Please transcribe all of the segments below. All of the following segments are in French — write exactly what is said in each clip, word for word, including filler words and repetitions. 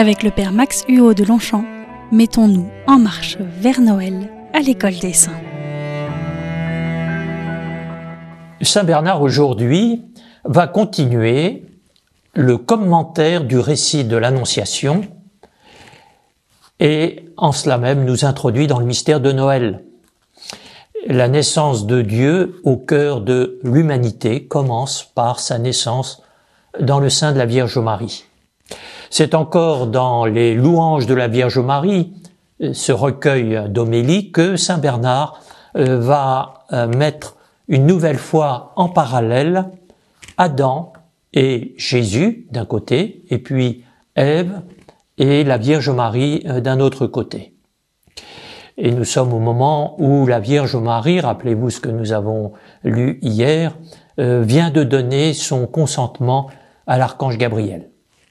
Avec le Père Max Huot de Longchamp, mettons-nous en marche vers Noël à l'École des Saints. Saint Bernard aujourd'hui va continuer le commentaire du récit de l'Annonciation et en cela même nous introduit dans le mystère de Noël. La naissance de Dieu au cœur de l'humanité commence par sa naissance dans le sein de la Vierge Marie. C'est encore dans les louanges de la Vierge Marie, ce recueil d'homélie, que Saint Bernard va mettre une nouvelle fois en parallèle Adam et Jésus d'un côté, et puis Ève et la Vierge Marie d'un autre côté. Et nous sommes au moment où la Vierge Marie, rappelez-vous ce que nous avons lu hier, euh, vient de donner son consentement à l'archange Gabriel.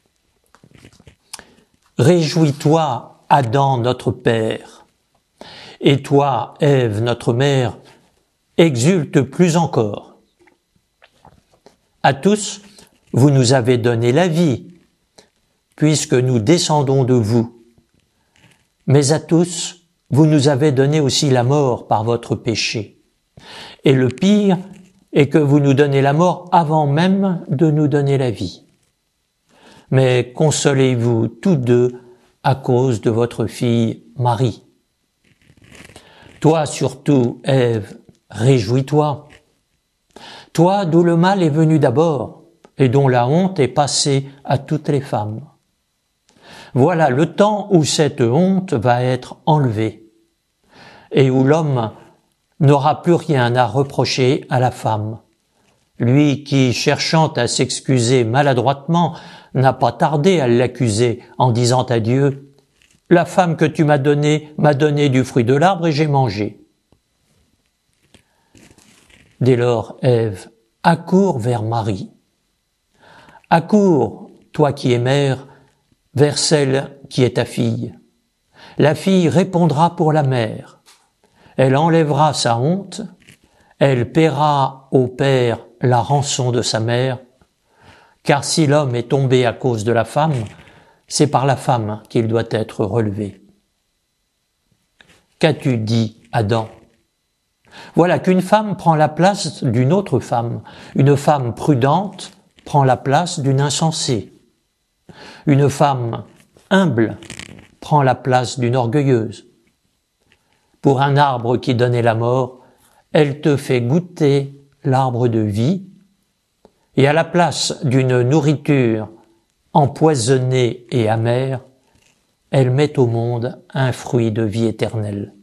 Réjouis-toi, Adam, notre père, et toi, Ève, notre mère, exulte plus encore. À tous, vous nous avez donné la vie, puisque nous descendons de vous. Mais à tous, vous nous avez donné aussi la mort par votre péché. Et le pire est que vous nous donnez la mort avant même de nous donner la vie. Mais consolez-vous tous deux à cause de votre fille Marie. Toi surtout, Ève, réjouis-toi. Toi d'où le mal est venu d'abord et dont la honte est passée à toutes les femmes. Voilà le temps où cette honte va être enlevée et où l'homme n'aura plus rien à reprocher à la femme. Lui qui, cherchant à s'excuser maladroitement, n'a pas tardé à l'accuser en disant à Dieu « La femme que tu m'as donnée m'a donné du fruit de l'arbre et j'ai mangé. » Dès lors, Ève, accours vers Marie. Accours, toi qui es mère, vers celle qui est ta fille. La fille répondra pour la mère. Elle enlèvera sa honte, elle paiera au père la rançon de sa mère, car si l'homme est tombé à cause de la femme, c'est par la femme qu'il doit être relevé. Qu'as-tu dit, Adam ? Voilà qu'une femme prend la place d'une autre femme. Une femme prudente prend la place d'une insensée. Une femme humble prend la place d'une orgueilleuse. Pour un arbre qui donnait la mort, elle te fait goûter l'arbre de vie, et à la place d'une nourriture empoisonnée et amère, elle met au monde un fruit de vie éternelle.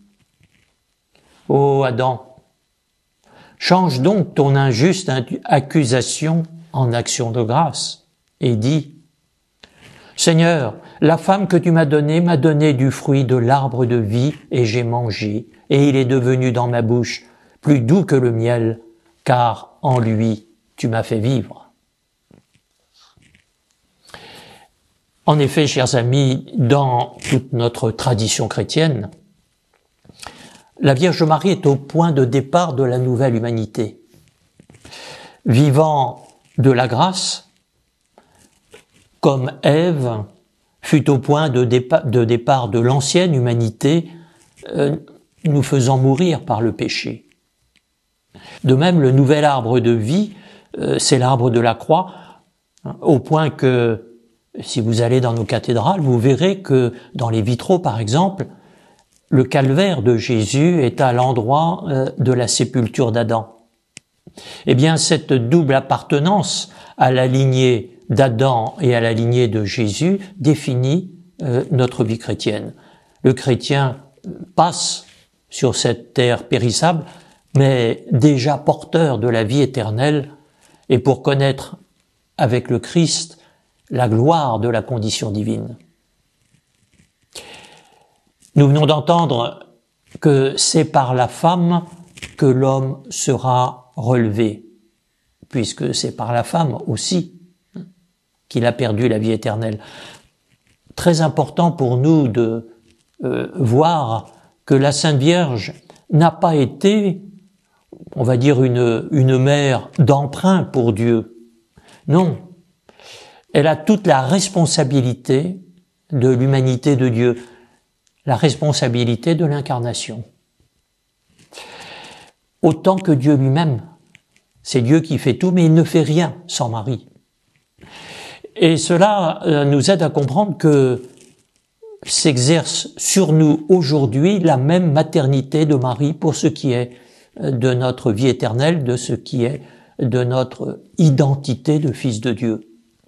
Ô Adam, change donc ton injuste accusation en action de grâce, et dis « Seigneur, la femme que tu m'as donnée m'a donné du fruit de l'arbre de vie et j'ai mangé, et il est devenu dans ma bouche plus doux que le miel, car en lui tu m'as fait vivre. » En effet, chers amis, dans toute notre tradition chrétienne, la Vierge Marie est au point de départ de la nouvelle humanité. Vivant de la grâce, comme Ève fut au point de départ de, départ de l'ancienne humanité, euh, nous faisant mourir par le péché. De même, le nouvel arbre de vie, euh, c'est l'arbre de la croix, hein, au point que, si vous allez dans nos cathédrales, vous verrez que dans les vitraux, par exemple, le calvaire de Jésus est à l'endroit euh, de la sépulture d'Adam. Eh bien, cette double appartenance à la lignée d'Adam et à la lignée de Jésus définit euh, notre vie chrétienne. Le chrétien passe sur cette terre périssable, mais déjà porteur de la vie éternelle, et pour connaître avec le Christ la gloire de la condition divine. Nous venons d'entendre que c'est par la femme que l'homme sera relevé, puisque c'est par la femme aussi qu'il a perdu la vie éternelle. Très important pour nous de euh, voir que la Sainte Vierge n'a pas été, on va dire, une, une mère d'emprunt pour Dieu. Non, elle a toute la responsabilité de l'humanité de Dieu, la responsabilité de l'incarnation. Autant que Dieu lui-même, c'est Dieu qui fait tout, mais il ne fait rien sans Marie. Et cela euh, nous aide à comprendre que s'exerce sur nous aujourd'hui la même maternité de Marie pour ce qui est de notre vie éternelle, de ce qui est de notre identité de fils de Dieu.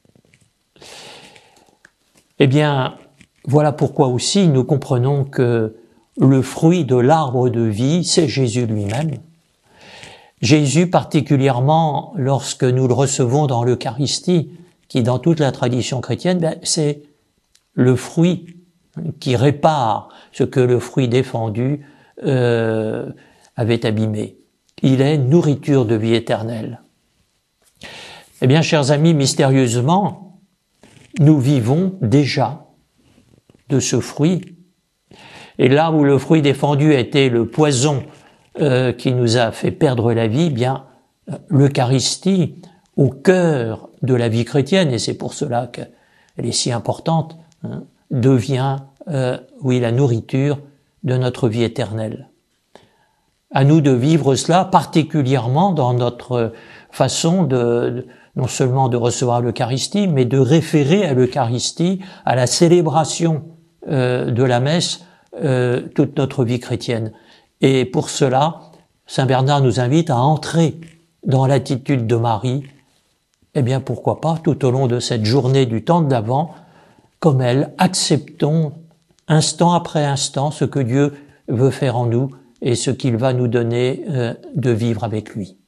Eh bien, voilà pourquoi aussi nous comprenons que le fruit de l'arbre de vie, c'est Jésus lui-même. Jésus particulièrement, lorsque nous le recevons dans l'Eucharistie, qui dans toute la tradition chrétienne, ben, c'est le fruit qui répare ce que le fruit défendu euh, avait abîmé. Il est nourriture de vie éternelle. Eh bien, chers amis, mystérieusement, nous vivons déjà de ce fruit. Et là où le fruit défendu était le poison euh, qui nous a fait perdre la vie, eh bien, l'Eucharistie, au cœur de la vie chrétienne, et c'est pour cela qu'elle est si importante, hein, devient, euh, oui, la nourriture de notre vie éternelle. À nous de vivre cela, particulièrement dans notre façon de, de non seulement de recevoir l'Eucharistie, mais de référer à l'Eucharistie, à la célébration euh, de la messe, euh, toute notre vie chrétienne. Et pour cela, Saint Bernard nous invite à entrer dans l'attitude de Marie. Eh bien, pourquoi pas, tout au long de cette journée du temps de l'Avent, comme elle, acceptons instant après instant ce que Dieu veut faire en nous et ce qu'il va nous donner euh, de vivre avec lui.